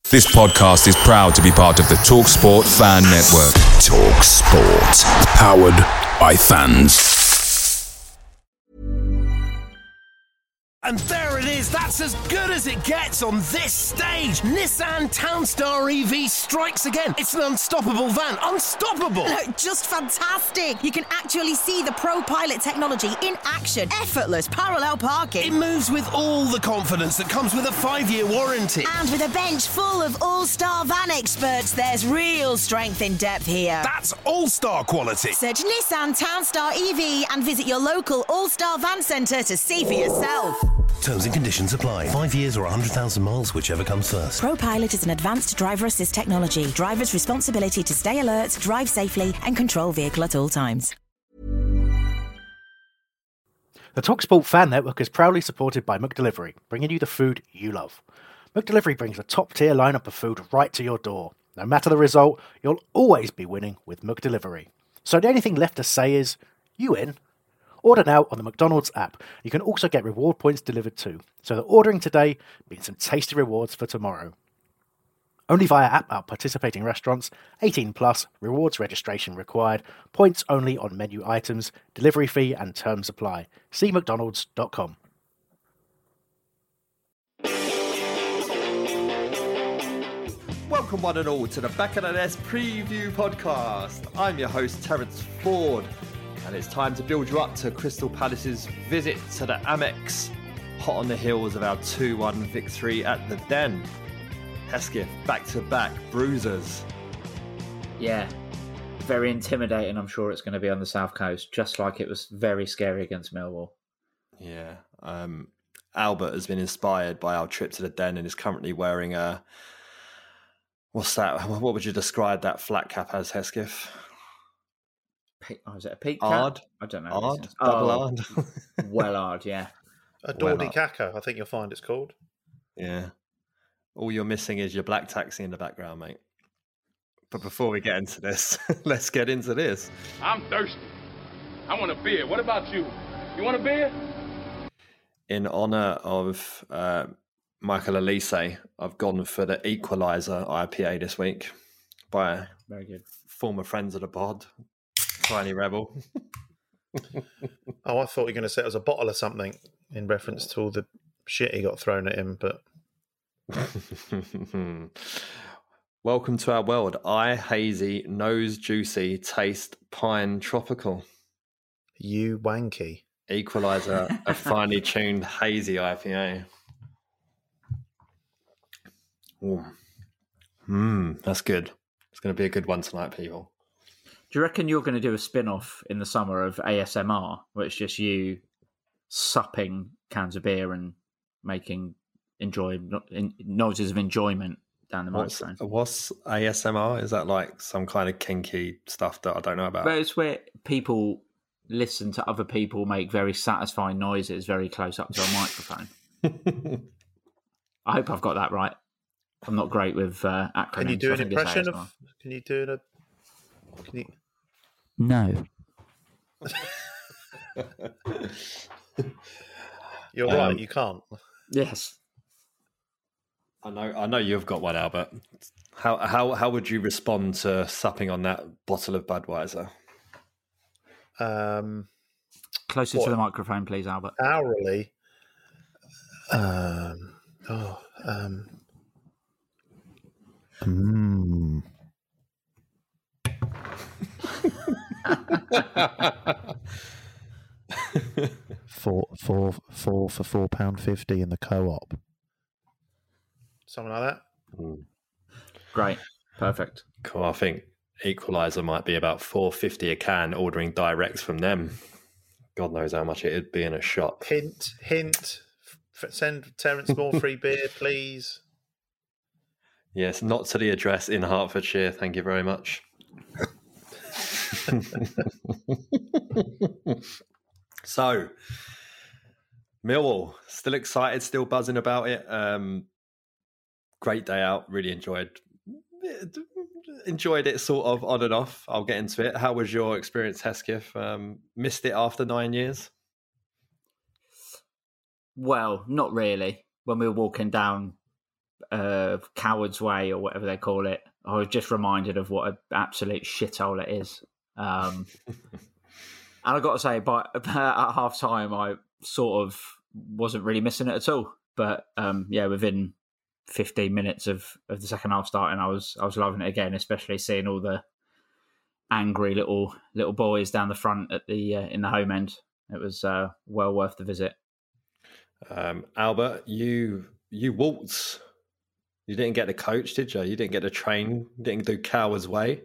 This podcast is proud to be part of the TalkSport Fan Network. TalkSport. Powered by fans. And there it is, that's as good as it gets on this stage. Nissan Townstar EV strikes again. It's an unstoppable van, unstoppable. Just fantastic. You can actually see the ProPilot technology in action. Effortless parallel parking. It moves with all the confidence that comes with a 5-year warranty. And with a bench full of all-star van experts, there's real strength in depth here. That's all-star quality. Search Nissan Townstar EV and visit your local all-star van centre to see for yourself. Terms and conditions apply. 5 years or 100,000 miles, whichever comes first. ProPilot is an advanced driver assist technology. Driver's responsibility to stay alert, drive safely, and control vehicle at all times. The TalkSport Fan Network is proudly supported by McDelivery, bringing you the food you love. McDelivery brings a top-tier lineup of food right to your door. No matter the result, you'll always be winning with McDelivery. So the only thing left to say is, you in? Order now on the McDonald's app. You can also get reward points delivered too, so that ordering today means some tasty rewards for tomorrow. Only via app at participating restaurants, 18 plus, rewards registration required, points only on menu items, delivery fee and terms apply. See mcdonalds.com. Welcome one and all to the Back of the Nest Preview Podcast. I'm your host Terence Ford. And it's time to build you up to Crystal Palace's visit to the Amex, hot on the heels of our 2-1 victory at the Den. Hesketh, back-to-back bruisers. Yeah, very intimidating. I'm sure it's going to be on the South Coast, just like it was very scary against Millwall. Yeah, Albert has been inspired by our trip to the Den and is currently wearing a... What's that? What would you describe that flat cap as, Hesketh? Is it a peak cap? Ard? I don't know. Ard? Double Ard? Well Ard, yeah. A Dawdy Caca, I think you'll find it's called. Yeah. All you're missing is your black taxi in the background, mate. But before we get into this, let's get into this. I'm thirsty. I want a beer. What about you? You want a beer? In honour of Michael Elise, I've gone for the Equalizer IPA this week by Very good. Former friends of the pod. Tiny Rebel. Oh, I thought you were going to say it was a bottle or something in reference to all the shit he got thrown at him, but... Welcome to our world. Eye hazy, nose juicy, taste pine tropical. You wanky. Equalizer, a finely tuned hazy IPA. That's good. It's going to be a good one tonight, people. Do you reckon you're going to do a spin-off in the summer of ASMR, where it's just you supping cans of beer and making noises of enjoyment down the microphone? What's ASMR? Is that like some kind of kinky stuff that I don't know about? But it's where people listen to other people make very satisfying noises very close up to a microphone. I hope I've got that right. I'm not great with acronyms. Can you do an impression of... Can you do it? No. You're right, you can't. Yes. I know you've got one, Albert. How would you respond to supping on that bottle of Budweiser? Closer to the microphone, please, Albert. Hourly. Four for £4.50 in the co-op. Something like that. Great. Perfect. Cool. I think Equalizer might be about $4.50 a can, ordering direct from them. God knows how much it'd be in a shop. Hint. Send Terence more free beer, please. Yes, not to the address in Hertfordshire. Thank you very much. So, Millwall, still excited, still buzzing about it. Great day out. Really enjoyed it sort of on and off. I'll get into it. How was your experience, Hesketh? Missed it after 9 years? Well, not really. When we were walking down Coward's Way or whatever they call it, I was just reminded of what an absolute shithole it is. And I got to say, at half time, I sort of wasn't really missing it at all. But within 15 minutes of the second half starting, I was loving it again, especially seeing all the angry little boys down the front at the in the home end. It was well worth the visit. Albert, you waltzed. You didn't get the coach, did you? You didn't get the train. You didn't do Coward's Way.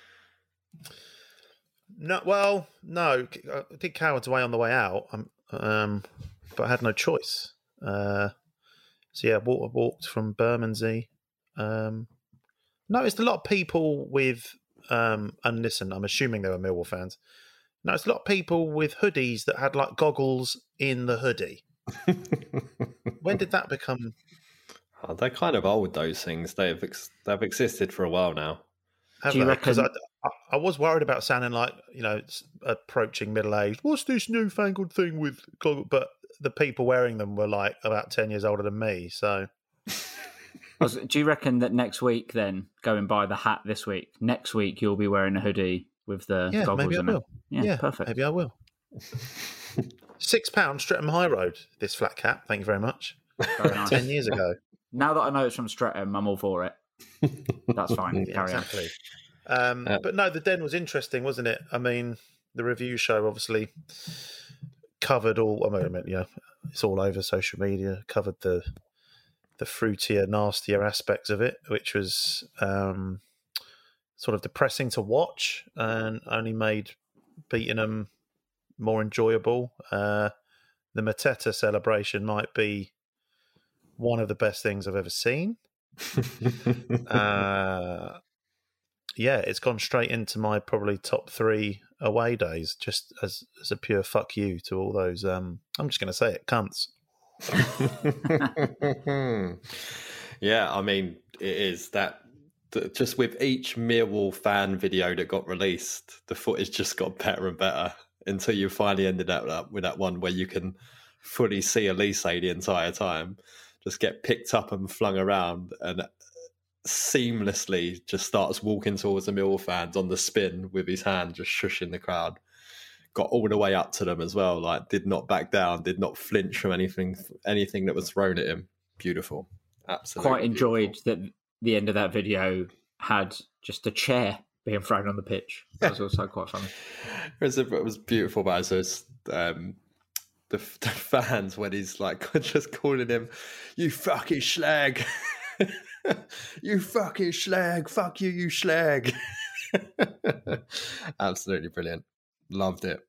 No, I did Coward's Way on the way out, but I had no choice. I walked from Bermondsey. Noticed a lot of people with, and listen, I'm assuming they were Millwall fans. Noticed a lot of people with hoodies that had like goggles in the hoodie. When did that become? Oh, they're kind of old, those things. They've existed for a while now. Do you reckon? Because I was worried about sounding like, approaching middle age. What's this newfangled thing with goggles? But the people wearing them were like about 10 years older than me. So, do you reckon that next week, then going by the hat this week, next week you'll be wearing a hoodie with the goggles? Maybe I will. Yeah, perfect. Maybe I will. £6 Streatham High Road. This flat cap. Thank you very much. Very nice. 10 years ago. Now that I know it's from Streatham, I'm all for it. That's fine. Carry exactly. But no, the Den was interesting, wasn't it? I mean, the review show obviously covered all. It's all over social media. Covered the fruitier, nastier aspects of it, which was sort of depressing to watch, and only made beating them more enjoyable. The Mateta celebration might be one of the best things I've ever seen. It's gone straight into my probably top 3 away days, just as a pure fuck you to all those. I'm just going to say it, cunts. Yeah, I mean, it is that. Just with each Millwall fan video that got released, the footage just got better and better until you finally ended up with that one where you can fully see Elise the entire time just get picked up and flung around and seamlessly just starts walking towards the Millwall fans on the spin with his hand just shushing the crowd. Got all the way up to them as well, like did not back down, did not flinch from anything that was thrown at him. Beautiful. Absolutely. Quite enjoyed that the end of that video had just a chair being thrown on the pitch. That was also quite funny. It was beautiful, but also the fans when he's like just calling him, "You fucking slag." You fucking slag. Fuck you, you slag. Absolutely brilliant. Loved it.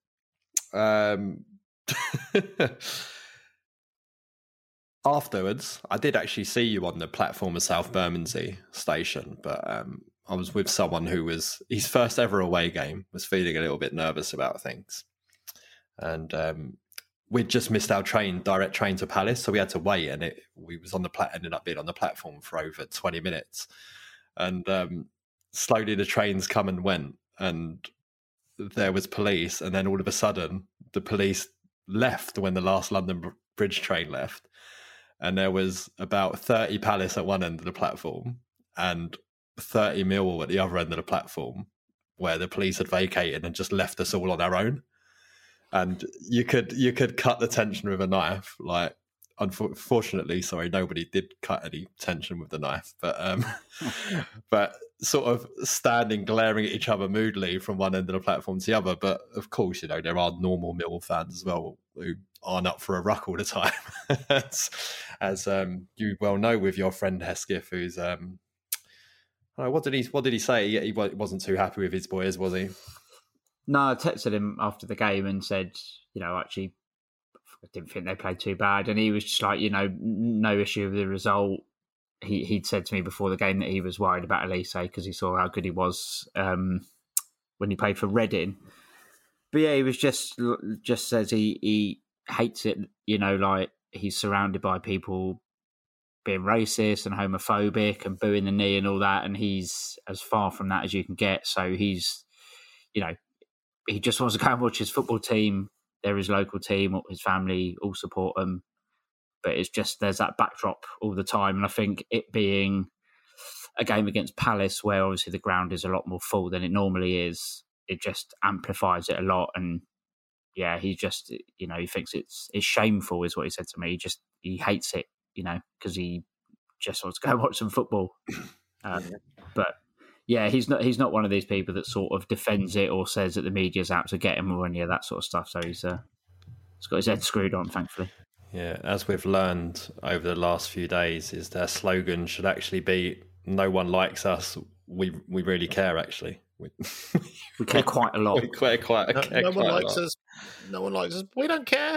Afterwards, I did actually see you on the platform of South Bermondsey station, but I was with someone who was his first ever away game, was feeling a little bit nervous about things. And we'd just missed our direct train to Palace, so we had to wait, and we was ended up being on the platform for over 20 minutes. And slowly the trains come and went, and there was police, and then all of a sudden the police left when the last London Bridge train left. And there was about 30 Palace at one end of the platform and 30 Millwall at the other end of the platform, where the police had vacated and just left us all on our own. And you could cut the tension with a knife. Like, unfortunately, nobody did cut any tension with the knife. But sort of standing, glaring at each other moodily from one end of the platform to the other. But of course, there are normal Millwall fans as well who aren't up for a ruck all the time, as you well know with your friend Hesketh, who's what did he say? He wasn't too happy with his boys, was he? No, I texted him after the game and said, actually, I didn't think they played too bad, and he was just like, no issue with the result. He'd said to me before the game that he was worried about Elise because he saw how good he was when he played for Reading. But yeah, he was just says he hates it, like he's surrounded by people being racist and homophobic and booing the knee and all that, and he's as far from that as you can get. So he's, he just wants to go and watch his football team. They're his local team, his family all support him. but it's just there's that backdrop all the time. And I think it being a game against Palace, where obviously the ground is a lot more full than it normally is, it just amplifies it a lot. And yeah, he just, he thinks it's shameful, is what he said to me. He hates it, because he just wants to go watch some football. But yeah, he's not one of these people that sort of defends it or says that the media's out to get him or any of that sort of stuff. So he's got his head screwed on, thankfully. Yeah, as we've learned over the last few days, is their slogan should actually be "No one likes us. We really care." Actually, we care quite a lot. We care quite no one likes lot. us. No one likes us. We don't care.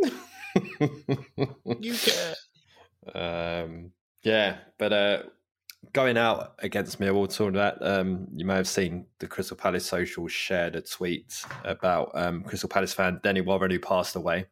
You care. Yeah, but going out against Millwall, talking about you may have seen the Crystal Palace socials shared a tweet about Crystal Palace fan Denny Warren, who passed away.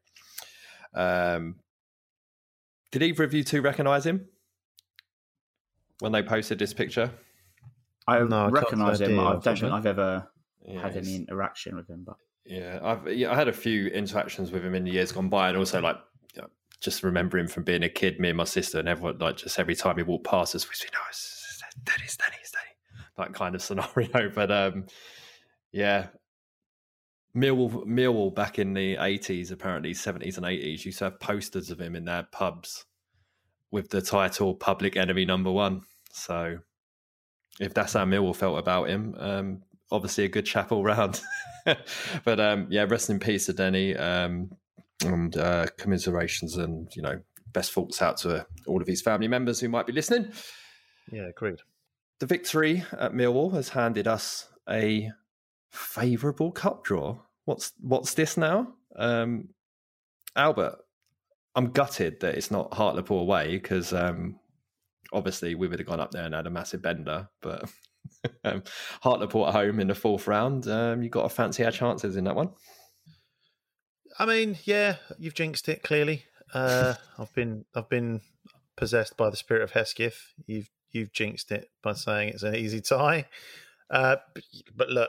Did either of you two recognise him when they posted this picture? I recognise him. I don't think I've ever had any interaction with him. But I had a few interactions with him in the years gone by, and also just remember him from being a kid. Me and my sister and everyone, just every time he walked past us, we'd say, "No, it's Denny," that kind of scenario. But Millwall back in the 80s, apparently 70s and 80s, used to have posters of him in their pubs with the title "Public Enemy Number One." So if that's how Millwall felt about him, obviously a good chap all round. But rest in peace to Denny, and commiserations and best thoughts out to all of his family members who might be listening. Yeah, agreed. The victory at Millwall has handed us a favourable cup draw. What's this now? Albert, I'm gutted that it's not Hartlepool away, because obviously we would have gone up there and had a massive bender, but Hartlepool at home in the fourth round, you've got to fancy our chances in that one. I mean, yeah, you've jinxed it, clearly. I've been possessed by the spirit of Hesketh. You've jinxed it by saying it's an easy tie. But look,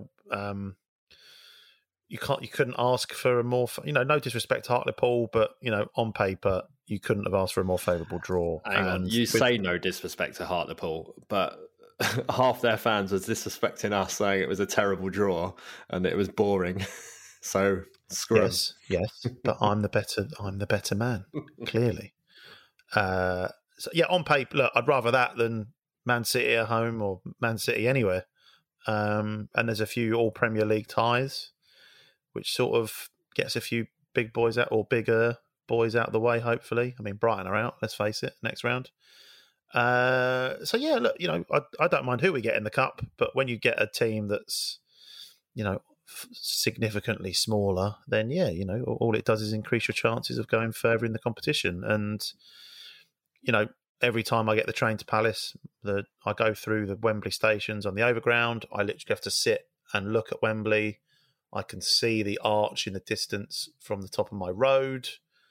you couldn't ask for a more, no disrespect to Hartlepool, but on paper you couldn't have asked for a more favourable draw. Hang on, you say no disrespect to Hartlepool, but half their fans was disrespecting us, saying it was a terrible draw and it was boring. So screw us. Yes, but I'm the better man, clearly. So yeah, on paper, look, I'd rather that than Man City at home or Man City anywhere. And there's a few all Premier League ties, which sort of gets a few big boys out, or bigger boys out of the way, hopefully. I mean, Brighton are out, let's face it, next round. So yeah, look, I don't mind who we get in the cup, but when you get a team that's, significantly smaller, then yeah, all it does is increase your chances of going further in the competition. And, every time I get the train to Palace, I go through the Wembley stations on the overground. I literally have to sit and look at Wembley. I can see the arch in the distance from the top of my road.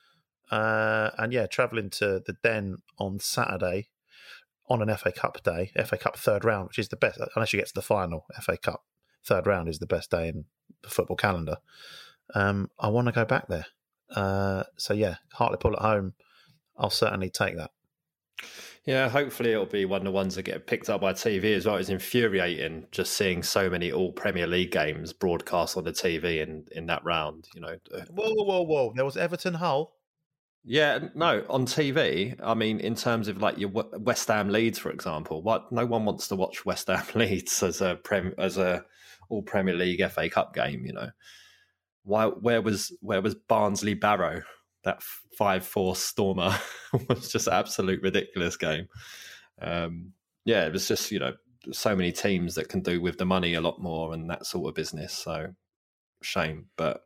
And yeah, travelling to the Den on Saturday on an FA Cup day, FA Cup third round, which is the best, unless you get to the final. FA Cup third round is the best day in the football calendar. I want to go back there. So yeah, Hartlepool at home, I'll certainly take that. Yeah, hopefully it'll be one of the ones that get picked up by TV as well. It's infuriating just seeing so many all Premier League games broadcast on the TV in that round. Whoa! There was Everton Hull. Yeah, no, on TV. I mean, in terms of your West Ham Leeds, for example, no one wants to watch West Ham Leeds as a all Premier League FA Cup game. Where was Barnsley Barrow? That 5-4 stormer was just an absolute ridiculous game. It was just, so many teams that can do with the money a lot more and that sort of business. So, shame. But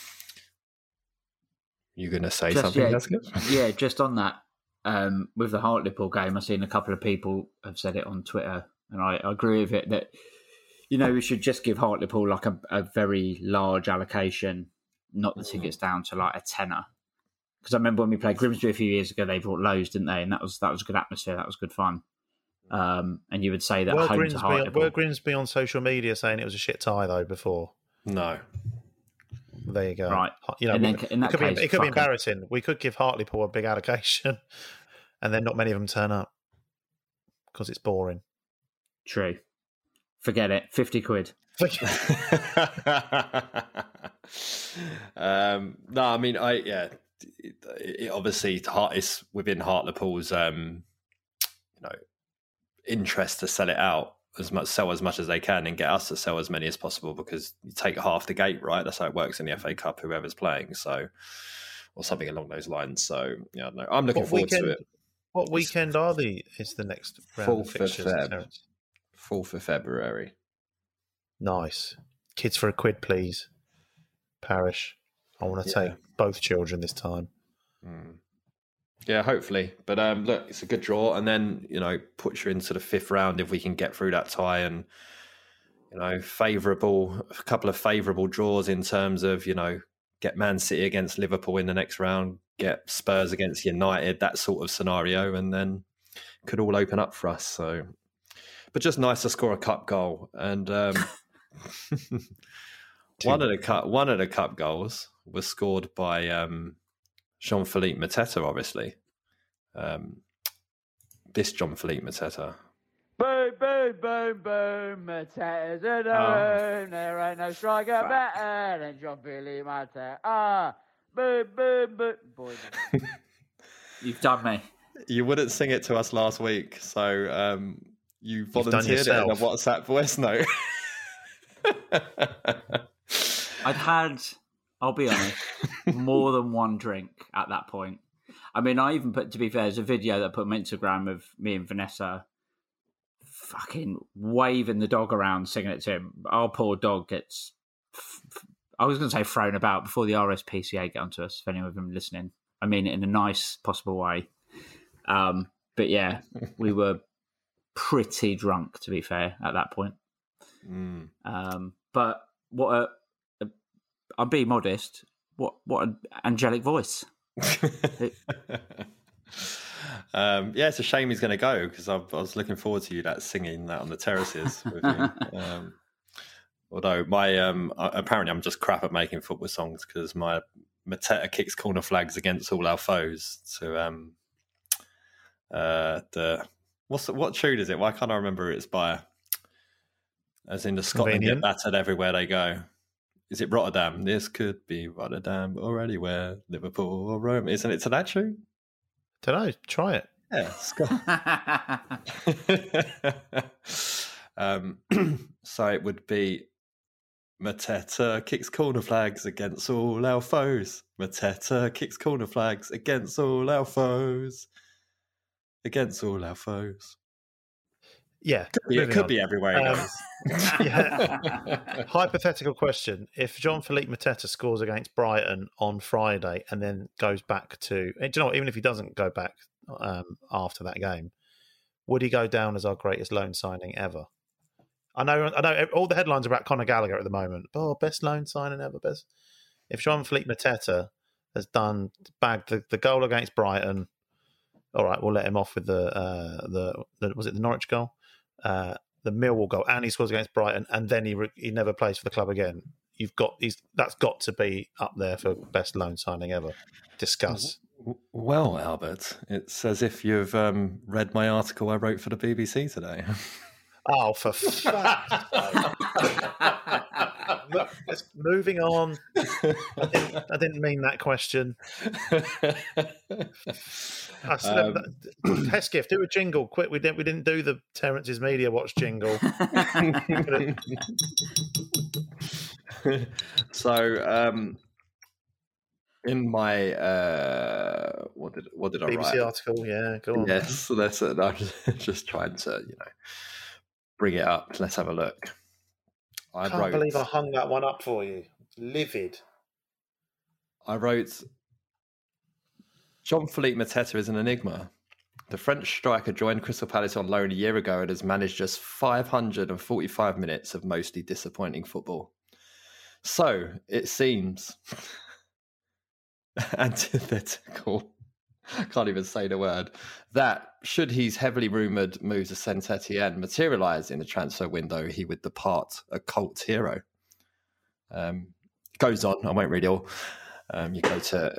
you're going to say something, that's good? Yeah, just on that, with the Hartlepool game, I've seen a couple of people have said it on Twitter, and I agree with it, that, we should just give Hartlepool a very large allocation, not the tickets down to a tenner. Because I remember when we played Grimsby a few years ago, they brought loads, didn't they? And that was a good atmosphere. That was good fun. And you would say that home to Hartlepool. Were Grimsby on social media saying it was a shit tie though before? No. there you go. Right. You know, And then in that case, it could be embarrassing. We could give Hartlepool a big allocation, and then not many of them turn up because it's boring. True. Forget it. 50 quid. No, I mean, it obviously it's within Hartlepool's interest to sell it out sell as much as they can and get us to sell as many as possible, because you take half the gate, right? That's how it works in the FA Cup, whoever's playing, so, or something along those lines. So yeah, no, I'm looking forward to it. What weekend is the next round of fixtures? 4th of February. Nice. Kids for a quid, please. Parish. I want to take both children this time. Yeah, hopefully. But look, it's a good draw, and then puts you into the 5th round if we can get through that tie, and a couple of favourable draws in terms of get Man City against Liverpool in the next round, get Spurs against United, that sort of scenario, and then could all open up for us. So, but just nice to score a cup goal, and one of the cup goals was scored by Jean-Philippe Mateta, obviously. This Jean-Philippe Mateta. Boom, boom, boom, boom, Mateta's a doom. There ain't no striker better than Jean-Philippe Mateta. Boom, boom, boom. Boy, You've done me. You wouldn't sing it to us last week, so you volunteered it in a WhatsApp voice note. I'll be honest, more than one drink at that point. I mean, I even to be fair, there's a video that I put on Instagram of me and Vanessa fucking waving the dog around, singing it to him. Our poor dog gets, I was going to say thrown about before the RSPCA get onto us, if any of them listening. I mean it in a nice possible way. But yeah, we were pretty drunk, to be fair, at that point. But what I'm being modest. What an angelic voice! Yeah, it's a shame he's going to go, because I was looking forward to you singing that on the terraces with you. Although my apparently I'm just crap at making football songs, because my Mateta kicks corner flags against all our foes. To what tune is it? Why can't I remember who it's by? As in the Scotland get battered everywhere they go. Is it Rotterdam? This could be Rotterdam or anywhere, Liverpool or Rome. Isn't it to that tune? Don't know. Try it. Yeah, so it would be Mateta kicks corner flags against all our foes. Mateta kicks corner flags against all our foes. Against all our foes. Yeah, it could be everywhere he goes. Hypothetical question: if Jean-Philippe Mateta scores against Brighton on Friday and then goes back to, do you know what, even if he doesn't go back after that game, would he go down as our greatest loan signing ever? I know. All the headlines are about Conor Gallagher at the moment. Oh, best loan signing ever. Best. If Jean-Philippe Mateta has bagged the goal against Brighton, all right, we'll let him off with the was it the Norwich goal? The Millwall goal, and he scores against Brighton, and then he never plays for the club again. That's got to be up there for best loan signing ever. Discuss. Well, Albert, it's as if you've read my article I wrote for the BBC today. Oh, for fuck's sake. Moving on. I didn't mean that question. Hesketh, do a jingle quick. We didn't do the Terrence's Media Watch jingle. So, in my what did I BBC write? article, yeah, go on. Yes, so that's it. I'm just trying to bring it up. Let's have a look. I can't believe I hung that one up for you. Livid. I wrote, Jean-Philippe Mateta is an enigma. The French striker joined Crystal Palace on loan a year ago and has managed just 545 minutes of mostly disappointing football. So, it seems antithetical, I can't even say the word, that should his heavily rumoured move to Saint-Etienne materialise in the transfer window, he would depart a cult hero. goes on. I won't read it all. You go to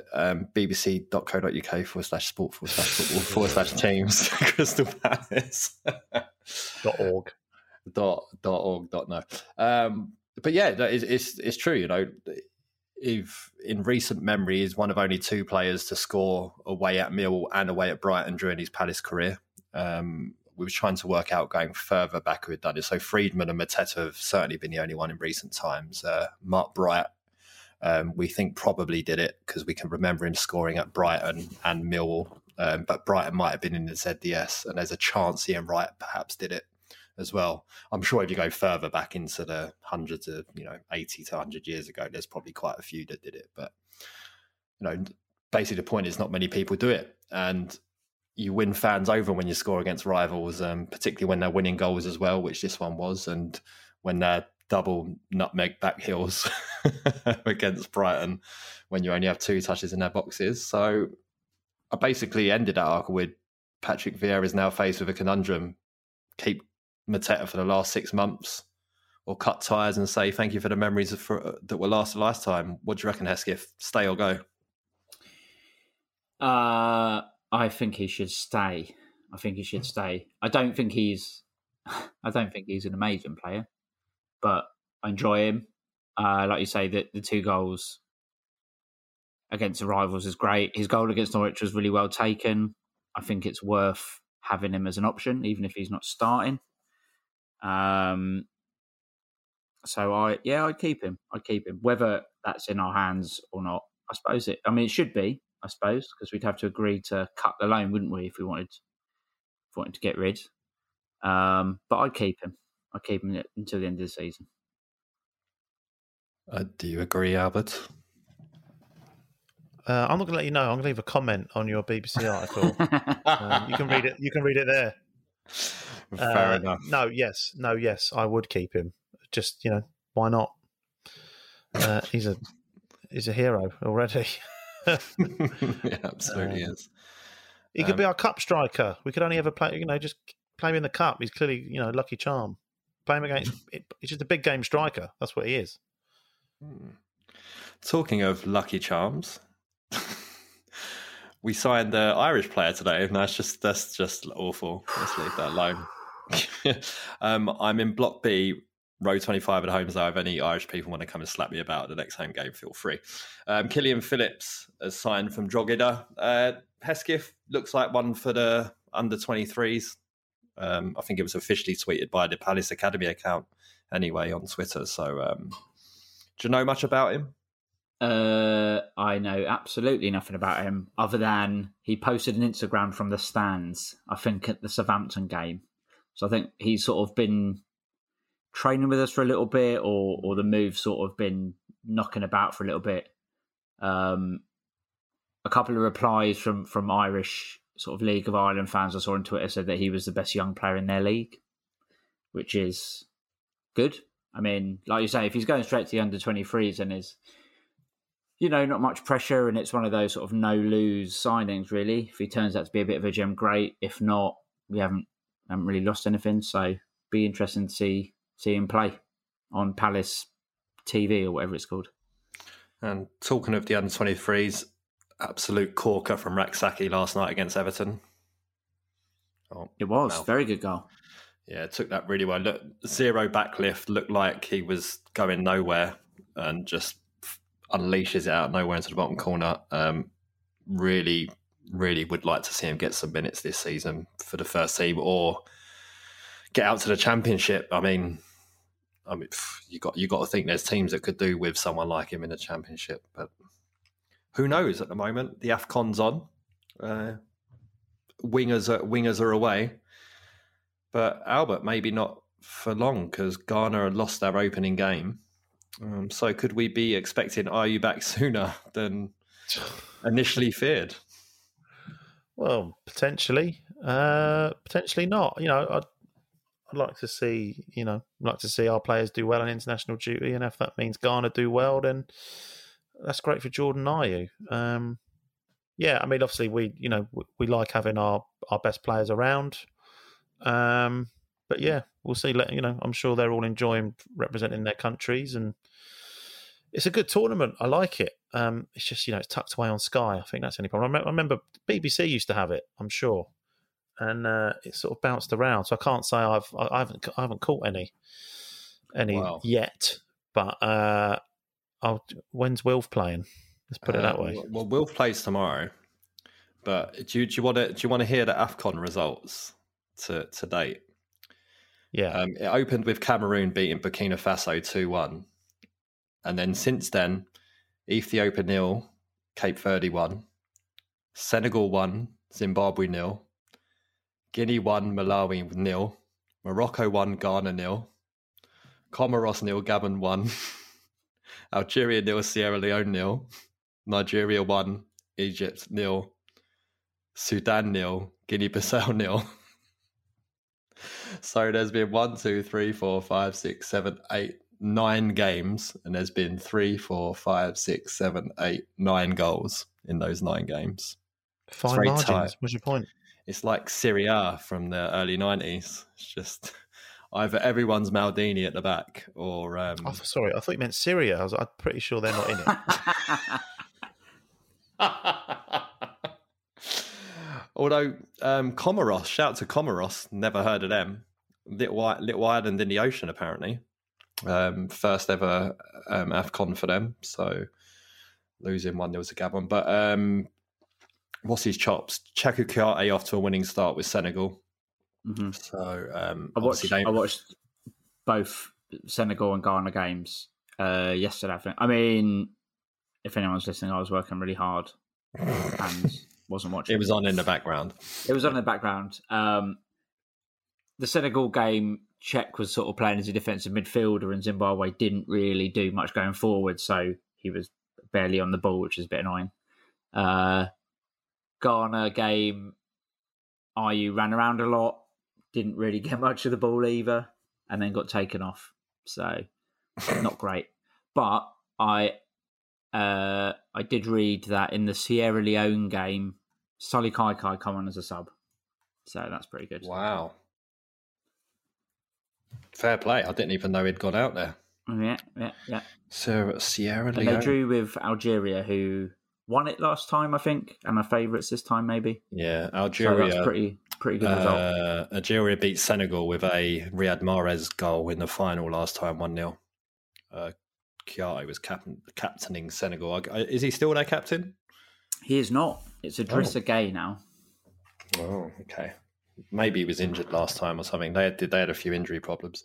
bbc.co.uk/sport/football/teams Crystal Palace .org. .org.no. But yeah, it's true. You know, if in recent memory, he's one of only two players to score away at Mill and away at Brighton during his Palace career. We were trying to work out going further back who had done it. So Friedman and Mateta have certainly been the only one in recent times. Mark Bright, we think probably did it because we can remember him scoring at Brighton and Millwall. But Brighton might have been in the ZDS, and there's a chance Ian Wright perhaps did it as well. I'm sure if you go further back into the hundreds of, 80 to 100 years ago, there's probably quite a few that did it. But, basically the point is not many people do it. And you win fans over when you score against rivals, particularly when they're winning goals as well, which this one was, and when they're double nutmeg back heels against Brighton, when you only have 2 touches in their boxes. So I basically ended that arc with Patrick Vieira is now faced with a conundrum. Keep Mateta for the last 6 months or cut ties and say thank you for the memories that will last a lifetime. What do you reckon, Hesketh? Stay or go? I think he should stay. I don't think he's an amazing player, but I enjoy him. Like you say, the 2 goals against the rivals is great. His goal against Norwich was really well taken. I think it's worth having him as an option, even if he's not starting. So I'd keep him. Whether that's in our hands or not, I suppose it should be, because we'd have to agree to cut the loan, wouldn't we, if we wanted to get rid. But I'd keep him. I'd keep him until the end of the season. Do you agree, Albert? I'm not going to let you know. I'm going to leave a comment on your BBC article. You can read it. You can read it there. Fair enough. No, yes, I would keep him. Just why not? He's a hero already. Yeah, absolutely is. He could be our cup striker. We could only ever play, just play him in the cup. He's clearly, lucky charm. Play him against. He's just a big game striker. That's what he is. Talking of lucky charms, we signed the Irish player today, and that's just awful. Let's leave that alone. I'm in Block B, row 25 at home, so if any Irish people want to come and slap me about at the next home game, feel free. Killian Phillips has signed from Drogheda. Hesketh looks like one for the under 23s. I think it was officially tweeted by the Palace Academy account anyway on Twitter. So do you know much about him? I know absolutely nothing about him other than he posted an Instagram from the stands, I think at the Southampton game. So I think he's sort of been training with us for a little bit, or the move's sort of been knocking about for a little bit. A couple of replies from Irish sort of League of Ireland fans I saw on Twitter said that he was the best young player in their league, which is good. I mean, like you say, if he's going straight to the under 23s, then there's not much pressure, and it's one of those sort of no-lose signings, really. If he turns out to be a bit of a gem, great. If not, we haven't really lost anything. So be interesting to see him play on Palace TV or whatever it's called. And talking of the under 23s, absolute corker from Rak-Saki last night against Everton. It was very good goal. Yeah, it took that really well. Look, 0 backlift, looked like he was going nowhere, and just unleashes it out nowhere into the bottom corner. Really, really would like to see him get some minutes this season for the first team or get out to the Championship. I mean, you got to think there's teams that could do with someone like him in the Championship, but who knows at the moment? The AFCON's on. Wingers are away. But Albert, maybe not for long, because Ghana had lost their opening game. So could we be expecting Ayew back sooner than initially feared? Well, potentially. Potentially not. I'd like to see, our players do well in international duty, and if that means Ghana do well, then that's great for Jordan Ayew. Obviously we like having our best players around. But yeah, we'll see. I'm sure they're all enjoying representing their countries, and it's a good tournament. I like it. It's just, it's tucked away on Sky. I think that's the only problem. I remember BBC used to have it, I'm sure, and it sort of bounced around. So I can't say I haven't caught any yet. But when's Wilf playing? Let's put it that way. Well, Wilf plays tomorrow. But do you want to hear the AFCON results to date? Yeah. It opened with Cameroon beating Burkina Faso 2-1. And then since then, Ethiopia 0, Cape Verde 1, Senegal 1, Zimbabwe 0, Guinea 1, Malawi 0, Morocco 1, Ghana 0, Comoros 0, Gabon 1, Algeria 0, Sierra Leone 0, Nigeria 1, Egypt 0, Sudan 0, Guinea-Bissau 0. So there's been 1, 2, 3, 4, 5, 6, 7, 8, 9 games, and there's been 3, 4, 5, 6, 7, 8, 9 goals in those 9 games. Fine margins. Tight. What's your point? It's like Serie A from the early 90s. It's just either everyone's Maldini at the back or... sorry, I thought you meant Syria. I'm pretty sure they're not in it. Although Comoros, shout out to Comoros, never heard of them. Little island in the ocean, apparently. First ever AFCON for them. So losing 1-0 to Gabon. But what's his chops? Chakou Kouyaté off to a winning start with Senegal. Mm-hmm. So I watched both Senegal and Ghana games yesterday. I mean, if anyone's listening, I was working really hard and wasn't watching. It was on in the background. It was on in the background. The Senegal game, Czech was sort of playing as a defensive midfielder, and Zimbabwe didn't really do much going forward, so he was barely on the ball, which is a bit annoying. Ghana game, Ayew ran around a lot, didn't really get much of the ball either, and then got taken off. So, not great. But I did read that in the Sierra Leone game, Sully Kaikai come on as a sub. So that's pretty good. Wow. Fair play. I didn't even know he'd gone out there. Yeah. So Sierra Leone. And they drew with Algeria, who won it last time, I think, and are favourites this time, maybe. Yeah, Algeria. So that's pretty good result. Algeria beat Senegal with a Riyad Mahrez goal in the final last time, 1-0. Kouyaté was captaining Senegal. Is he still their captain? He is not. It's Idrissa Gueye now. Oh, okay. Maybe he was injured last time or something. They had a few injury problems.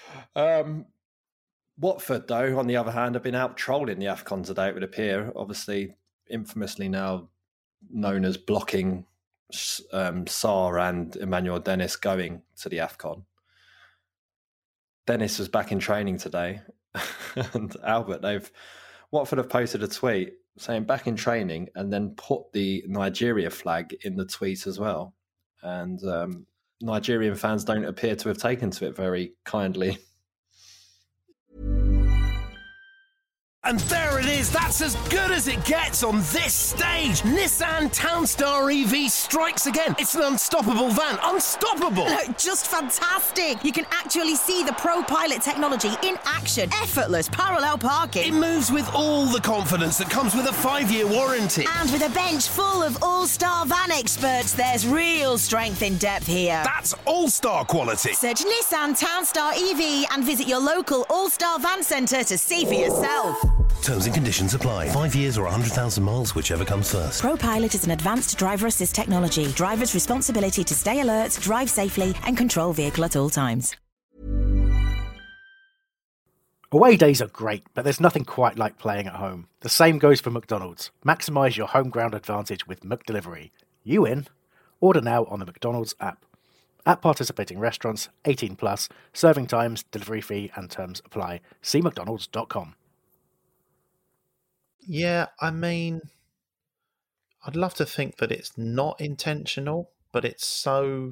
Watford, though, on the other hand, have been out trolling the AFCON today, it would appear. Obviously, infamously now known as blocking Sarr and Emmanuel Dennis going to the AFCON. Dennis was back in training today. And Albert, Watford have posted a tweet saying back in training and then put the Nigeria flag in the tweet as well. And Nigerian fans don't appear to have taken to it very kindly. And there it is, that's as good as it gets on this stage. Nissan Townstar EV strikes again. It's an unstoppable van, unstoppable. Just fantastic. You can actually see the ProPilot technology in action. Effortless parallel parking. It moves with all the confidence that comes with a 5-year warranty. And with a bench full of all-star van experts, there's real strength in depth here. That's all-star quality. Search Nissan Townstar EV and visit your local all-star van centre to see for yourself. Terms and conditions apply. 5 years or 100,000 miles, whichever comes first. ProPilot is an advanced driver assist technology. Driver's responsibility to stay alert, drive safely, and control vehicle at all times. Away days are great, but there's nothing quite like playing at home. The same goes for McDonald's. Maximise your home ground advantage with McDelivery. You in? Order now on the McDonald's app. At participating restaurants, 18 plus, serving times, delivery fee and terms apply. See mcdonalds.com. Yeah, I mean, I'd love to think that it's not intentional, but it's so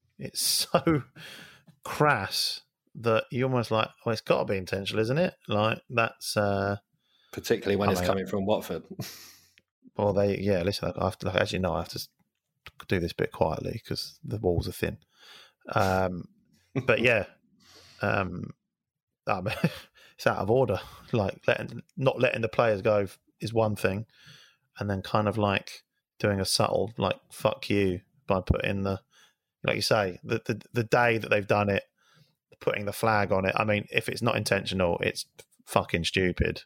crass that you almost like, well, it's got to be intentional, isn't it? Like that's particularly when it's coming from Watford. Well, listen, I have to actually no, I have to do this bit quietly because the walls are thin. But yeah, it's out of order. Like not letting the players go is one thing, and then kind of like doing a subtle like fuck you by putting the, like you say, the day that they've done it, putting the flag on it. I mean, if it's not intentional, it's fucking stupid,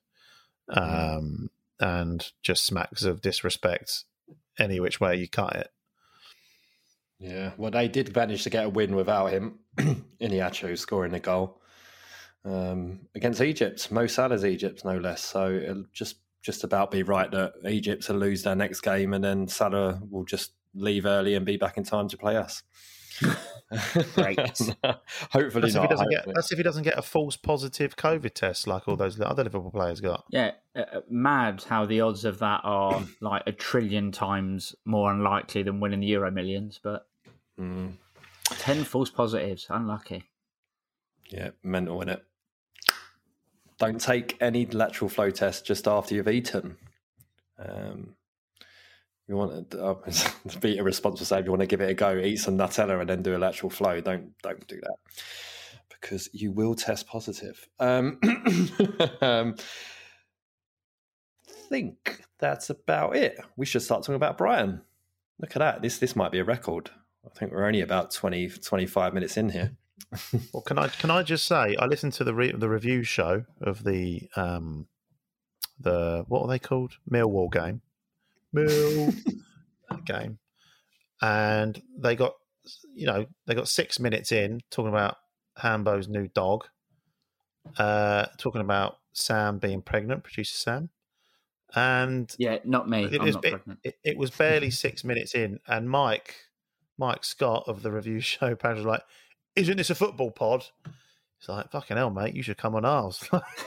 and just smacks of disrespect any which way you cut it. Yeah, well, they did manage to get a win without him. Iniacho scoring a goal against Egypt, Mo Salah's Egypt, no less. So it'll just about be right that Egypt will lose their next game, and then Salah will just leave early and be back in time to play us. Great. Hopefully not. That's if he doesn't get a false positive COVID test like all those other Liverpool players got. Yeah, mad how the odds of that are like 1 trillion times more unlikely than winning the Euro Millions, but 10 false positives, unlucky. Yeah, mental, innit? Don't take any lateral flow test just after you've eaten. You want to be irresponsible, say if you want to give it a go, eat some Nutella and then do a lateral flow. Don't do that, because you will test positive. I think that's about it. We should start talking about Brighton. Look at that. This might be a record. I think we're only about 25 minutes in here. Well, can I just say, I listened to the review show of the what are they called? Millwall game. Game, and they got 6 minutes in talking about Hambo's new dog, talking about Sam being pregnant, producer Sam, and not me. I'm not pregnant. It was barely 6 minutes in, and Mike Scott of the review show was like, "Isn't this a football pod?" It's like, fucking hell, mate, you should come on ours.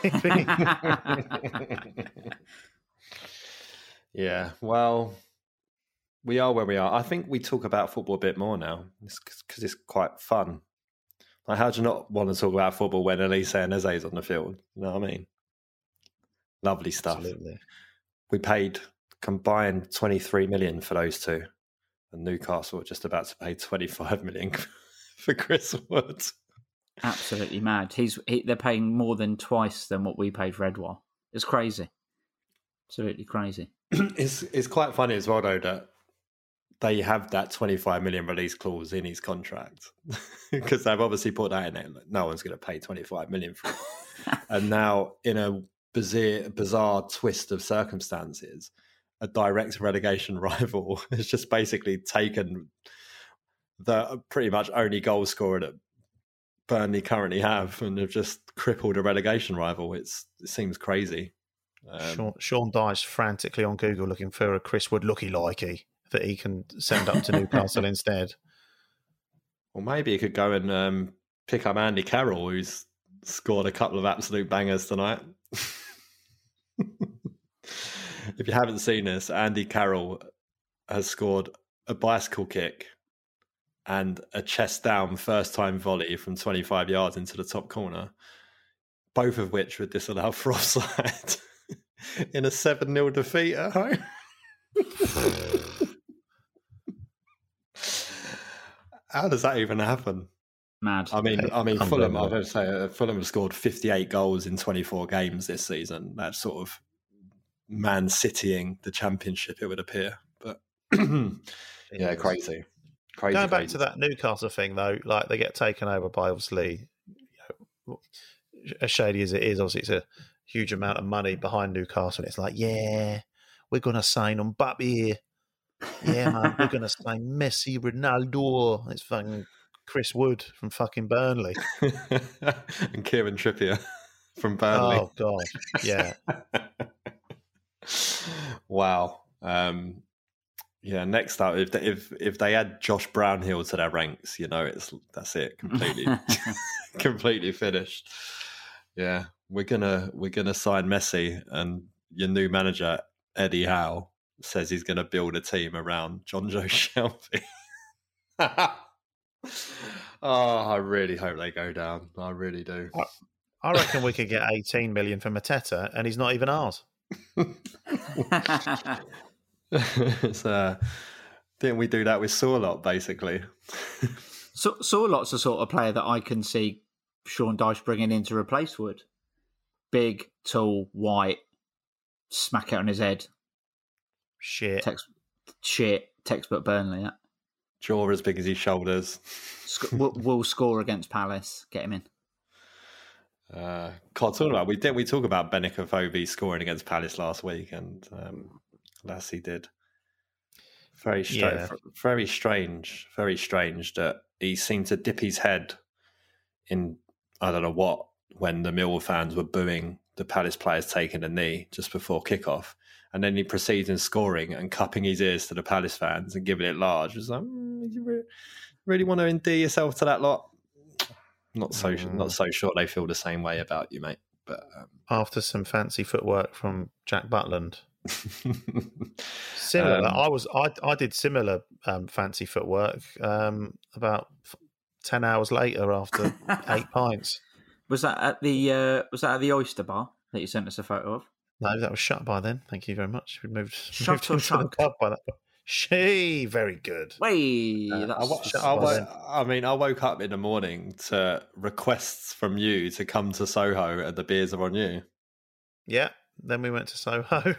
Yeah, well, we are where we are. I think we talk about football a bit more now because it's quite fun. Like, how do you not want to talk about football when Elise and Eze is on the field? You know what I mean? Lovely stuff. Absolutely. We paid combined 23 million for those two, and Newcastle are just about to pay 25 million for Chris Wood. Absolutely mad. They're paying more than twice than what we paid for Edouard. It's crazy. Absolutely crazy. It's quite funny as well, though, that they have that 25 million release clause in his contract, because they've obviously put that in there. Like, no one's going to pay 25 million for it. And now, in a bizarre twist of circumstances, a direct relegation rival has just basically taken the pretty much only goal scorer that Burnley currently have, and have just crippled a relegation rival. It seems crazy. Sean Dyche frantically on Google looking for a Chris Wood looky-likey that he can send up to Newcastle instead. Well, maybe he could go and pick up Andy Carroll, who's scored a couple of absolute bangers tonight. If you haven't seen this, Andy Carroll has scored a bicycle kick and a chest-down first-time volley from 25 yards into the top corner, both of which were disallowed for offside. In a 7-0 defeat at home. How does that even happen? Mad. I mean, Fulham. I would say Fulham have scored 58 goals in 24 games this season. That's sort of Man Citying the Championship, it would appear. But yeah, crazy. Going back to that Newcastle thing, though, like they get taken over by, obviously, as shady as it is, obviously it's a huge amount of money behind Newcastle. And it's like, yeah, we're going to sign Mbappe. Yeah, man, we're going to sign Messi, Ronaldo. It's fucking Chris Wood from fucking Burnley. And Kieran Trippier from Burnley. Oh, God. Yeah. Wow. Yeah, next up, if they add Josh Brownhill to their ranks, that's it, completely finished. Yeah, we're gonna sign Messi, and your new manager Eddie Howe says he's gonna build a team around John Joe Shelby. Oh, I really hope they go down. I really do. I reckon we could get 18 million for Mateta, and he's not even ours. Didn't we do that with Sorlot, basically? Sorlot's the sort of player that I can see Sean Dyche bringing in to replace Wood. big, tall, white, smack it on his head. Shit. Textbook Burnley, that. Jaw as big as his shoulders. Will score against Palace. Get him in. Can't talk about. We talk about Benik Afobe scoring against Palace last week, and Lassie did. Very strange. Very strange that he seemed to dip his head in I don't know what when the Millwall fans were booing the Palace players taking a knee just before kickoff, and then he proceeds in scoring and cupping his ears to the Palace fans and giving it large. It was like, you really want to endear yourself to that lot? Not so sure they feel the same way about you, mate. But after some fancy footwork from Jack Butland, similar. I did similar fancy footwork about 10 hours later after 8 pints. Was that at the Oyster Bar that you sent us a photo of? No, that was shut by then. Thank you very much. We moved or into the pub by that point. Very good. I woke up in the morning to requests from you to come to Soho and the beers are on you. Yeah, then we went to Soho.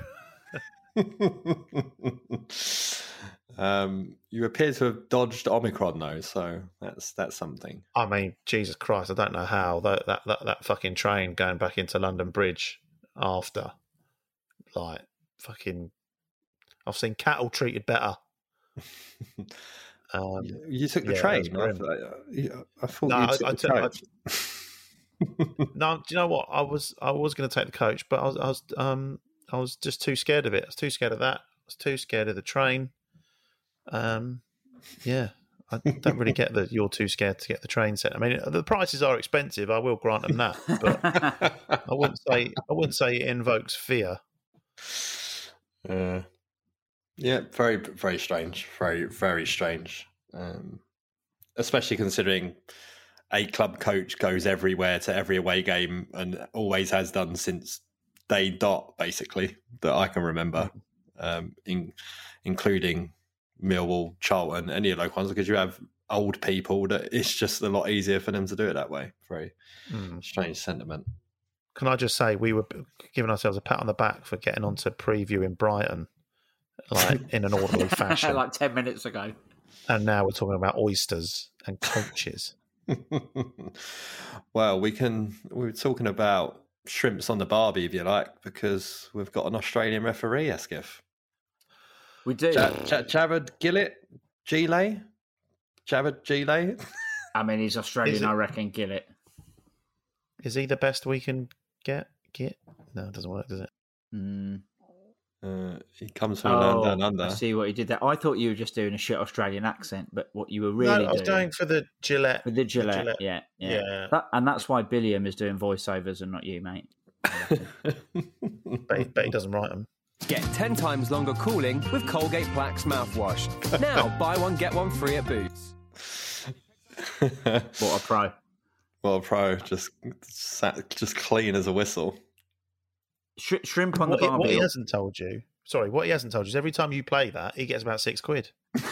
You appear to have dodged Omicron though, so that's something. I mean, Jesus Christ, I don't know how that fucking train going back into London Bridge after, like, fucking. I've seen cattle treated better. You took the train. I thought you took the coach. No, do you know what? I was going to take the coach, but I was just too scared of it. I was too scared of that. I was too scared of the train. Yeah, I don't really get that you're too scared to get the train set. I mean, the prices are expensive. I will grant them that, but I wouldn't say it invokes fear. Yeah, very, very strange. Very, very strange. Especially considering a club coach goes everywhere to every away game and always has done since day dot, basically, that I can remember, including Millwall, Charlton, any of those ones, because you have old people that it's just a lot easier for them to do it that way. Very strange sentiment. Can I just say, we were giving ourselves a pat on the back for getting onto previewing Brighton, like in an orderly fashion, like 10 minutes ago. And now we're talking about oysters and coaches. Well, we were talking about shrimps on the barbie, if you like, because we've got an Australian referee, Eskif. We do. Javed Gillett? Javed Gillett? I mean, he's Australian, I reckon, Gillett. Is he the best we can get? No, it doesn't work, does it? He comes from land down under. I see what he did there. I thought you were just doing a shit Australian accent, but what you were really doing... I was going for the Gillette. For the Gillette, yeah. And that's why Billiam is doing voiceovers and not you, mate. But he doesn't write them. Get 10 times longer cooling with Colgate Plax mouthwash. Now, buy one, get one free at Boots. What a pro. What a pro. Just clean as a whistle. Shrimp on the barbie. What he hasn't told you is every time you play that, he gets about £6.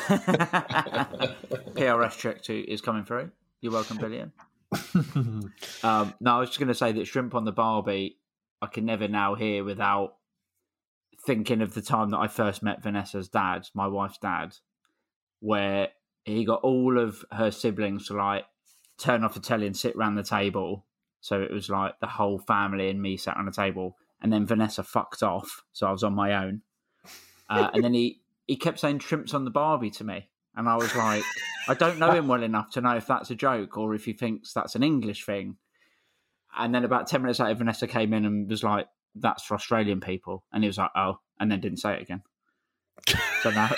PRS check is coming through. You're welcome, Billion. No, I was just going to say that shrimp on the barbie, I can never now hear without thinking of the time that I first met Vanessa's dad, my wife's dad, where he got all of her siblings to like turn off the telly and sit around the table. So it was like the whole family and me sat on the table. And then Vanessa fucked off, so I was on my own. And then he kept saying shrimps on the barbie to me. And I was like, I don't know him well enough to know if that's a joke or if he thinks that's an English thing. And then about 10 minutes later, Vanessa came in and was like, that's for Australian people. And he was like, oh, and then didn't say it again. So now,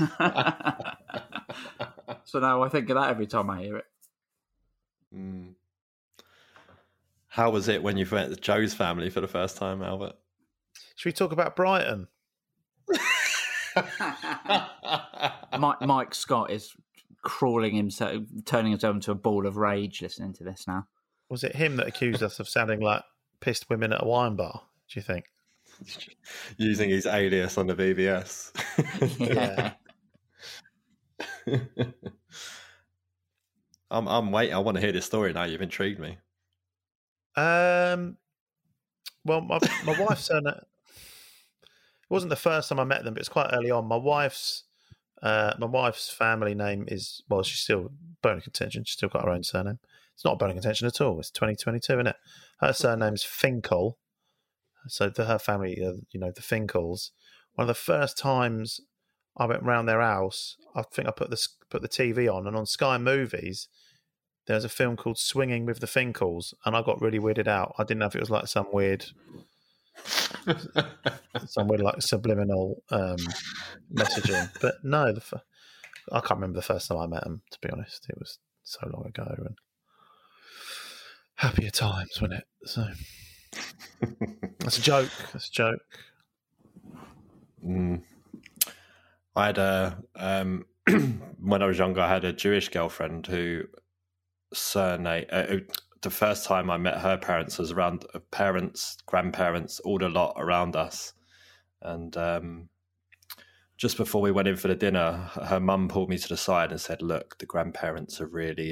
I think of that every time I hear it. How was it when you met Joe's family for the first time, Albert? Should we talk about Brighton? Mike Scott is crawling himself, turning himself into a ball of rage listening to this now. Was it him that accused us of sounding like pissed women at a wine bar, do you think? Using his alias on the BBS. Yeah. I'm waiting. I want to hear this story now. You've intrigued me. Well, my wife's surname. It wasn't the first time I met them, but it's quite early on. My wife's family name is, well, she's still bone of contention. She's still got her own surname. It's not a bone of contention at all. It's 2022, isn't it? Her surname's Finkel. So to her family, the Finkels. One of the first times I went round their house, I think I put the TV on, and on Sky Movies, there's a film called Swinging with the Finkels, and I got really weirded out. I didn't know if it was like some weird like subliminal messaging, but no, I can't remember the first time I met them. To be honest, it was so long ago, and happier times, wasn't it? So that's a joke. I had when I was younger, I had a Jewish girlfriend who surname. The first time I met her parents was around parents, grandparents, all a lot around us. And just before we went in for the dinner, her mum pulled me to the side and said, "Look, the grandparents are really,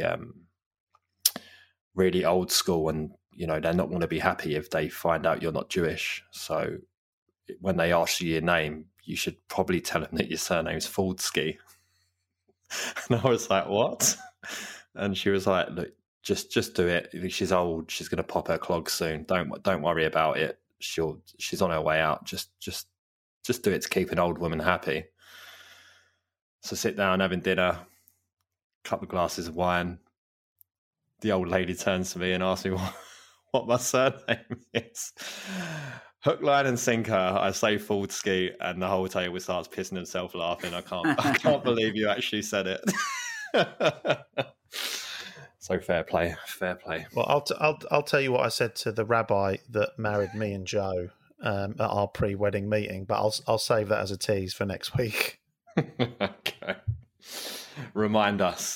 really old school, and they're not going to be happy if they find out you're not Jewish. So when they ask you your name, you should probably tell them that your surname's Fordski." And I was like, "What?" And she was like, "Look, just do it. She's old. She's going to pop her clogs soon. Don't worry about it. She's on her way out. Just do it to keep an old woman happy." So sit down, having dinner, couple of glasses of wine. The old lady turns to me and asks me what my surname is. Hook, line, and sinker. I say Fordski, and the whole table starts pissing himself laughing. I can't believe you actually said it. So fair play. Well, I'll tell you what I said to the rabbi that married me and Joe at our pre-wedding meeting, but I'll save that as a tease for next week. Okay. Remind us.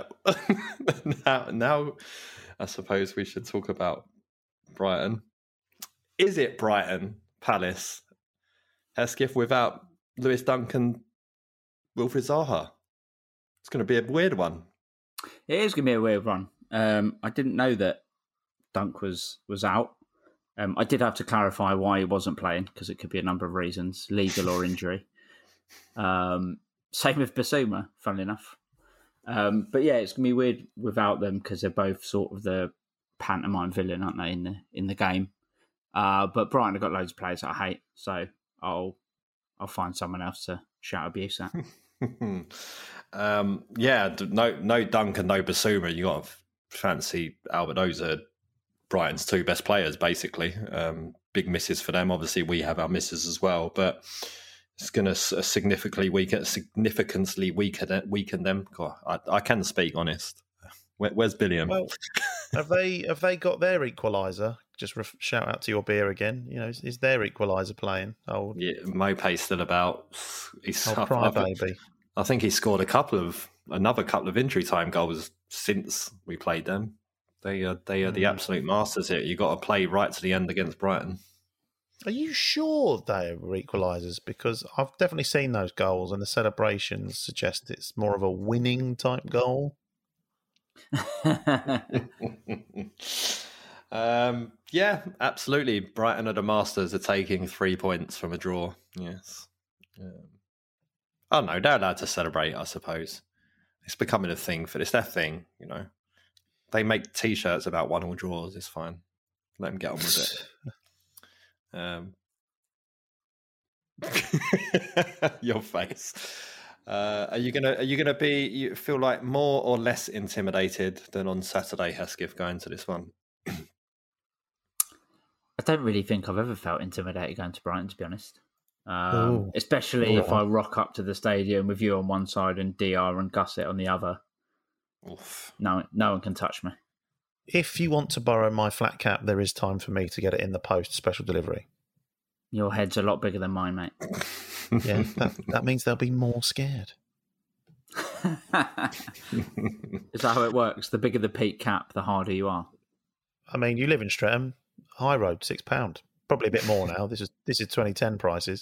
Now, I suppose we should talk about Brighton. Is it Brighton Palace, Hesketh, without Lewis Dunk and Wilfried Zaha? It's going to be a weird one. It is going to be a weird one. I didn't know that Dunk was out. I did have to clarify why he wasn't playing, because it could be a number of reasons, legal or injury. Same with Basuma, funnily enough. But yeah, it's going to be weird without them, because they're both sort of the pantomime villain, aren't they, in the game? But Brighton have got loads of players that I hate, so I'll find someone else to shout abuse at. Yeah, no Dunk and no Basuma. You got to fancy Albert. Those are Brighton's two best players, basically. Big misses for them. Obviously, we have our misses as well, but it's going to significantly weaken them. God, I can speak honest. Where's Billiam? Well, have they got their equaliser? Just shout out to your beer again. Is their equaliser playing? Oh, yeah, Mopé's still about. He's baby. I think he scored another couple of injury time goals since we played them. They are the absolute masters here. You got to play right to the end against Brighton. Are you sure they were equalisers? Because I've definitely seen those goals, and the celebrations suggest it's more of a winning type goal. Yeah, absolutely. Brighton are the masters of taking 3 points from a draw. Yes. Oh no, they're allowed to celebrate, I suppose. It's becoming a thing it's their thing, They make T-shirts about 1-1 draws. It's fine. Let them get on with it. Your face. Are you gonna you feel like more or less intimidated than on Saturday, Hesketh, going to this one? I don't really think I've ever felt intimidated going to Brighton, to be honest. Especially if I rock up to the stadium with you on one side and DR and Gusset on the other. Oof. No one can touch me. If you want to borrow my flat cap, there is time for me to get it in the post, special delivery. Your head's a lot bigger than mine, mate. Yeah, that means they'll be more scared. Is that how it works? The bigger the peak cap, the harder you are. I mean, you live in Streatham, High Road, £6. Probably a bit more now. This is 2010 prices.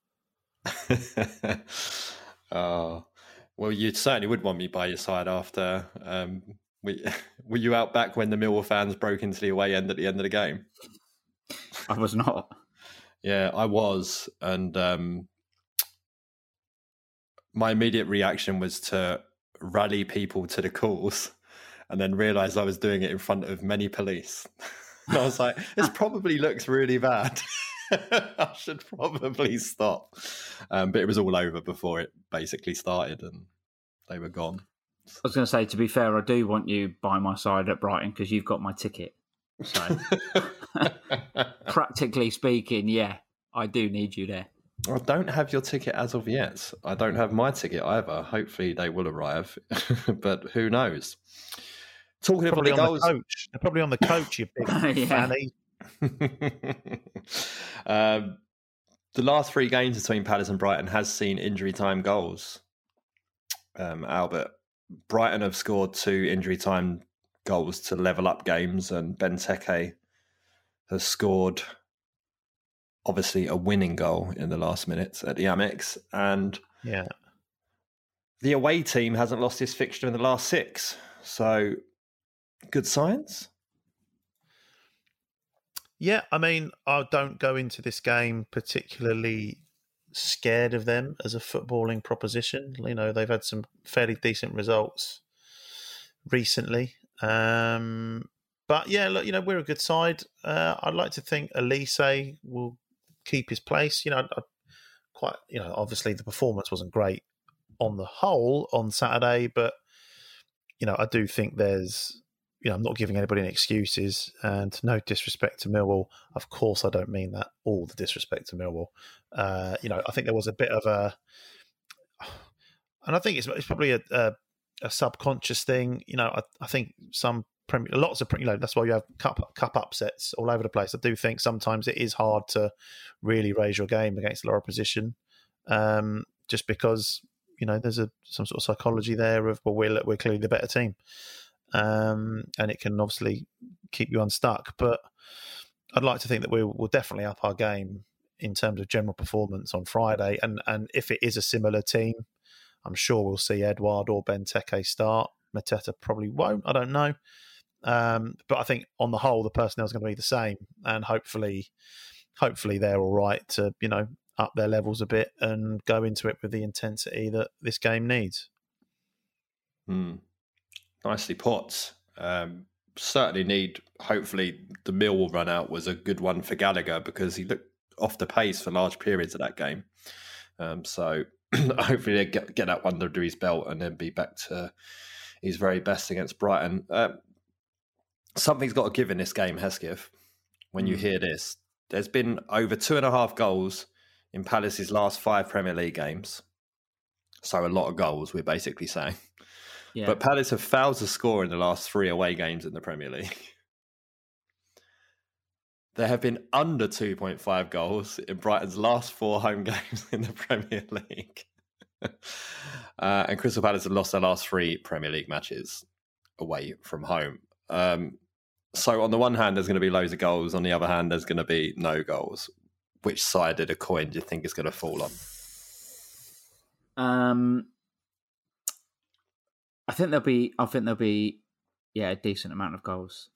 Oh, well, you certainly would want me by your side after. Were you out back when the Millwall fans broke into the away end at the end of the game? I was not. Yeah, I was. And my immediate reaction was to rally people to the calls and then realise I was doing it in front of many police. And I was like, this probably looks really bad. I should probably stop. But it was all over before it basically started and they were gone. I was going to say, to be fair, I do want you by my side at Brighton because you've got my ticket. So, practically speaking, yeah, I do need you there. I don't have your ticket as of yet. I don't have my ticket either. Hopefully they will arrive, but who knows? Talking about the goals, they're probably on the coach, you big fanny. The last 3 games between Palace and Brighton has seen injury time goals. Albert, Brighton have scored 2 injury time goals to level up games, and Benteke has scored obviously a winning goal in the last minute at the Amex, and the away team hasn't lost this fixture in the last 6, so good signs. Yeah, I mean, I don't go into this game particularly scared of them as a footballing proposition. You know, they've had some fairly decent results recently. But yeah, look, you know, we're a good side. I'd like to think Elise will keep his place. You know, obviously the performance wasn't great on the whole on Saturday, but, you know, I do think there's, you know, I'm not giving anybody any excuses, and no disrespect to Millwall. Of course, I don't mean that, all the disrespect to Millwall. You know, I think there was a bit of and I think it's probably a subconscious thing. You know, I think lots of, you know, that's why you have cup upsets all over the place. I do think sometimes it is hard to really raise your game against a lower opposition, just because, you know, there's some sort of psychology there of, well, we're clearly the better team. And it can obviously keep you unstuck. But I'd like to think that we'll definitely up our game in terms of general performance on Friday. And if it is a similar team, I'm sure we'll see Edouard or Benteke start. Mateta probably won't. I don't know. But I think on the whole, the personnel is going to be the same. And hopefully they're all right to, you know, up their levels a bit and go into it with the intensity that this game needs. Nicely put. Certainly need, hopefully the Millwall run out was a good one for Gallagher because he looked off the pace for large periods of that game. So hopefully they get that one under his belt and then be back to his very best against Brighton. Something's got to give in this game, Hesketh, when you hear this. There's been over 2.5 goals in Palace's last 5 Premier League games. So a lot of goals, we're basically saying. Yeah. But Palace have failed to score in the last 3 away games in the Premier League. There have been under 2.5 goals in Brighton's last 4 home games in the Premier League. And Crystal Palace have lost their last 3 Premier League matches away from home. So on the one hand, there's going to be loads of goals. On the other hand, there's going to be no goals. Which side of the coin do you think is going to fall on? I think there'll be a decent amount of goals.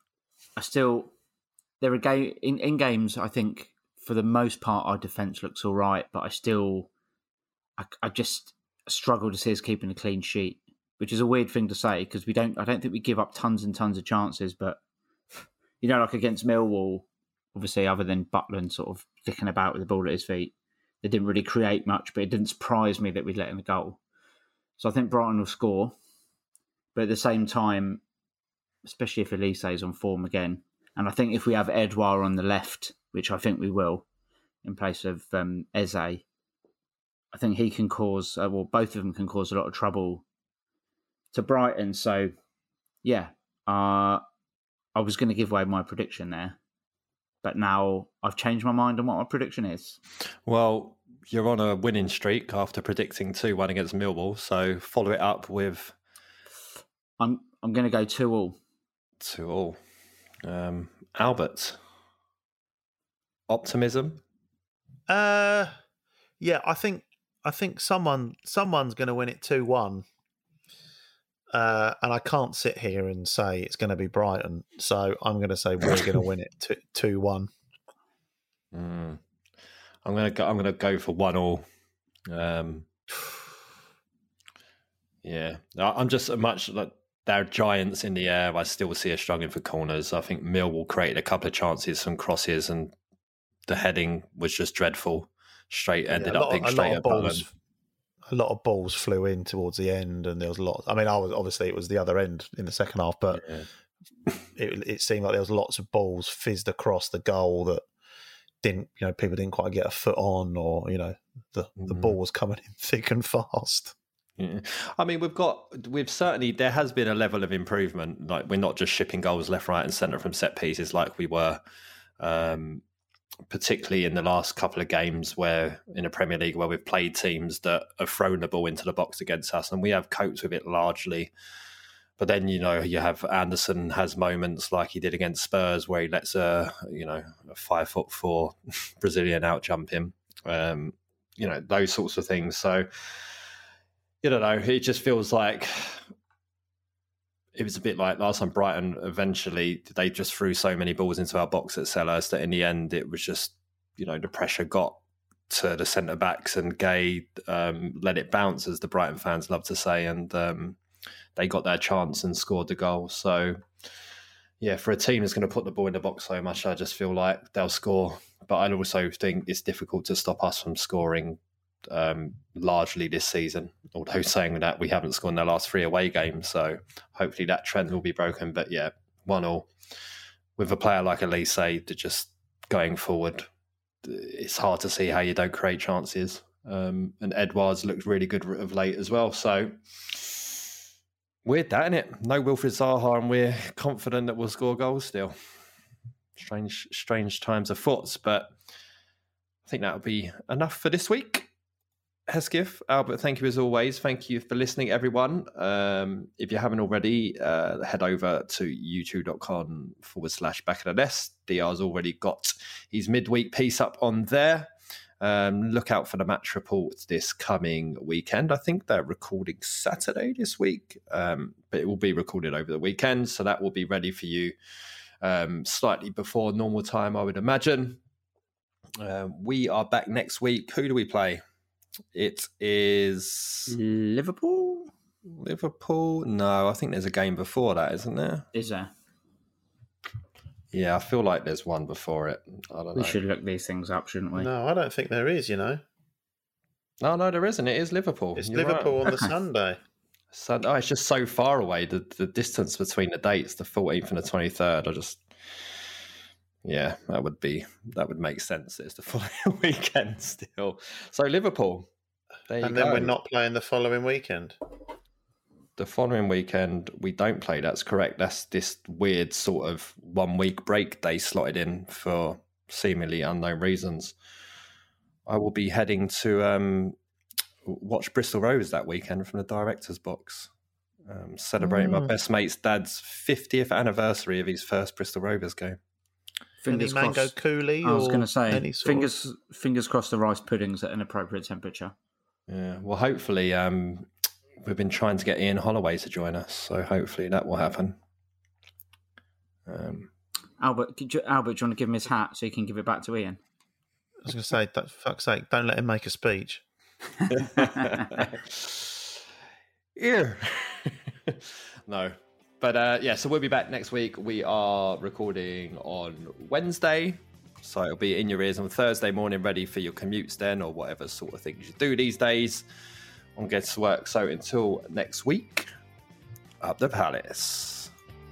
In games, I think for the most part our defence looks all right, but I just struggle to see us keeping a clean sheet, which is a weird thing to say because I don't think we give up tons and tons of chances, but you know, like against Millwall, obviously other than Butland sort of sticking about with the ball at his feet, they didn't really create much, but it didn't surprise me that we'd let in a goal. So I think Brighton will score. But at the same time, especially if Elise is on form again, and I think if we have Edouard on the left, which I think we will, in place of Eze, I think he can cause, both of them can cause a lot of trouble to Brighton. So, yeah, I was going to give away my prediction there, but now I've changed my mind on what my prediction is. Well, you're on a winning streak after predicting 2-1 against Millwall, so follow it up with... I'm going to go 2-2. 2-2. Albert, optimism? Yeah, I think someone's going to win it 2-1. And I can't sit here and say it's going to be Brighton, so I'm going to say we're going to win it 2-1. I'm gonna go for 1-1. Yeah, I'm just much like they're giants in the air. I still see us struggling for corners. I think Millwall created a couple of chances from crosses, and the heading was just dreadful. Ended up being straight at Butland. A lot of balls flew in towards the end, and there was a lot. I mean, obviously it was the other end in the second half, but it seemed like there was lots of balls fizzed across the goal that people didn't quite get a foot on, or the ball was coming in thick and fast. Yeah. I mean, we've certainly, there has been a level of improvement. Like, we're not just shipping goals left, right, and centre from set pieces like we were, particularly in the last couple of games where in the Premier League, where we've played teams that have thrown the ball into the box against us, and we have coped with it largely. But then, you have Anderson has moments like he did against Spurs where he lets a 5'4" Brazilian out jump him. Those sorts of things. So, it just feels like it was a bit like last time Brighton. Eventually, they just threw so many balls into our box at Selhurst that in the end, it was just, the pressure got to the centre-backs, and Gay let it bounce, as the Brighton fans love to say, and they got their chance and scored the goal. So, yeah, for a team that's going to put the ball in the box so much, I just feel like they'll score. But I also think it's difficult to stop us from scoring largely this season, although saying that, we haven't scored in their last 3 away games, so hopefully that trend will be broken. But yeah, 1-1 with a player like Elise to just going forward, it's hard to see how you don't create chances. And Edouard's looked really good of late as well, so weird that, isn't it? No Wilfried Zaha, and we're confident that we'll score goals still. Strange times afoot, but I think that'll be enough for this week. Hesketh, Albert, thank you as always. Thank you for listening, everyone. If you haven't already, head over to youtube.com/back-of-the-nest. DR's already got his midweek piece up on there. Look out for the match report this coming weekend. I think they're recording Saturday this week, but it will be recorded over the weekend, so that will be ready for you slightly before normal time, I would imagine. We are back next week. Who do we play? It is Liverpool? No, I think there's a game before that, isn't there? Is there? Yeah, I feel like there's one before it. I don't know. We should look these things up, shouldn't we? No, I don't think there is, No, there isn't. It is Liverpool. It's Liverpool right. On the Sunday. It's just so far away. The distance between the dates, the 14th and the 23rd, that would make sense. It's the following weekend still. So Liverpool. And then we're not playing the following weekend. The following weekend we don't play. That's correct. That's this weird sort of 1 week break they slotted in for seemingly unknown reasons. I will be heading to watch Bristol Rovers that weekend from the director's box, celebrating my best mate's dad's 50th anniversary of his first Bristol Rovers game. Fingers crossed. Mango coulis. I was going to say, fingers crossed the rice pudding's at an appropriate temperature. Yeah, well, hopefully, we've been trying to get Ian Holloway to join us, so hopefully that will happen. Albert, do you want to give him his hat so he can give it back to Ian? I was going to say, for fuck's sake, don't let him make a speech. Yeah. No. But so we'll be back next week. We are recording on Wednesday, so it'll be in your ears on Thursday morning, ready for your commutes then, or whatever sort of things you do these days. I'm getting to work. So until next week, up the Palace.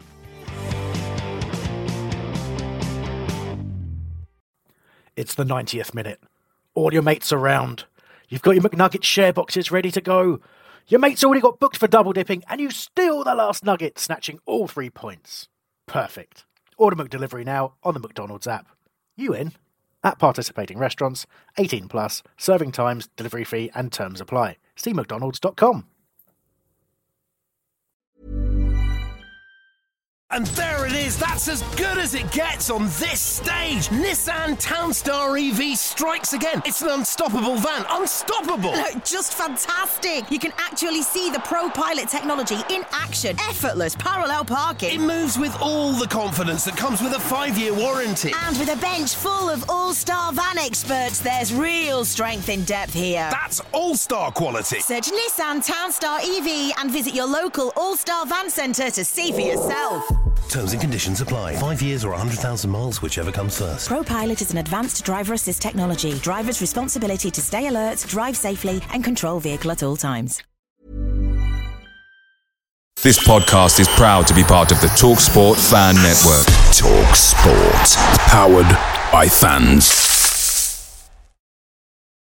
It's the 90th minute. All your mates around. You've got your McNugget share boxes ready to go. Your mate's already got booked for double dipping, and you steal the last nugget, snatching all 3 points. Perfect. Order McDelivery now on the McDonald's app. You in? At participating restaurants, 18 plus, serving times, delivery fee, and terms apply. See mcdonalds.com. And there it is, that's as good as it gets on this stage. Nissan Townstar EV strikes again. It's an unstoppable van, unstoppable. Just fantastic. You can actually see the ProPilot technology in action. Effortless parallel parking. It moves with all the confidence that comes with a 5-year warranty. And with a bench full of all-star van experts, there's real strength in depth here. That's all-star quality. Search Nissan Townstar EV and visit your local all-star van centre to see for yourself. Terms and conditions apply. 5 years or 100,000 miles, whichever comes first. ProPilot is an advanced driver assist technology. Driver's responsibility to stay alert, drive safely, and control vehicle at all times. This podcast is proud to be part of the TalkSport Fan Network. TalkSport. Powered by fans.